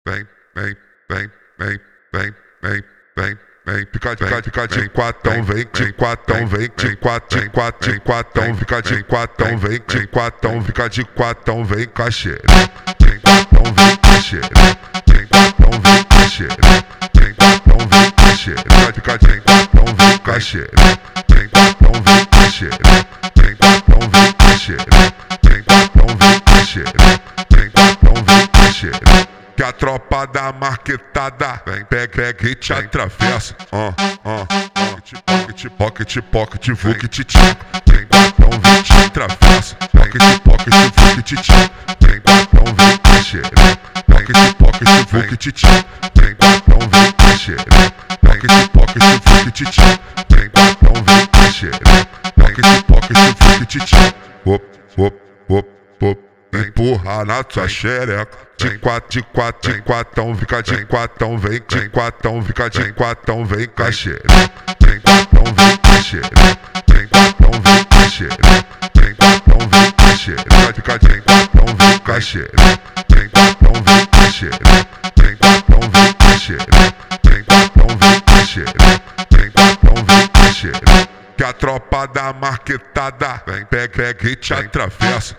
vem, vem, vem, vem, vem, vem, vem, vem, fica de quatão, vem, de quatão, vem, de quatão, fica de quatão, vem, de quatão, fica de quatão, vem, caxeira, de quatão, vem, caxeira, de quatão, vem, caxeira, de quatão, vem, caxeira, fica de quatão, vem, caxeira, de quatão, vem, caxeira, de quatão, vem, caxeira, de quatão, vem, caxeira, de quatão, vem, caxeira. Que a tropa da marquetada vem, pega e te atravessa. Pocket, vuc, te tchac. Tem quatão, vem, te atravessa. Pocket, vuc, te tchac. Tem quatão, vem, caxeira. Pocket, vuc, te tchac. Tem quatão, vem, caxeira. Pocket, vuc, te tchac. Tem quatão, vem, caxeira. Pocket, vuc, te tchac. Empurra na tua xereca. De quatão, fica de quatão, vem, de quatão, fica de quatão, vem, caxeira. De quatão, vem, caxeira. De quatão, vem, caxeira. De quatão, vem, caxeira. Fica de quatão, vem, caxeira. De quatão, vem, caxeira. De quatão, vem, caxeira. De quatão, vem, caxeira. De quatão, vem, caxeira. Que a tropa da marquetada vem, pega e te atravessa.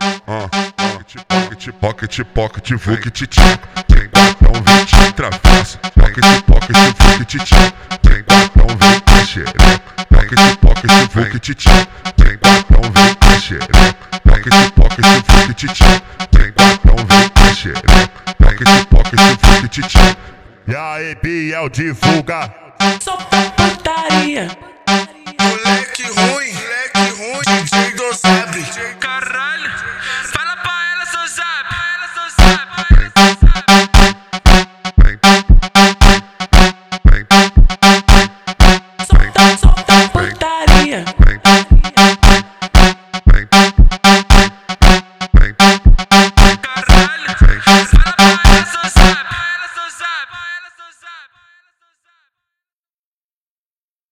Pocket, vuc, te tchac. Tem quatão, vem, te atravessa. Pocket, vuc, te tchac. Tem quatão, vem, caxeira. Pocket, vuc, te tchac. Tem quatão, vem, caxeira. Pocket, vuc, te tchac. Tem quatão, vem, caxeira. Pocket, vuc, te tchac. E aí, Biel, divulga. Só putaria.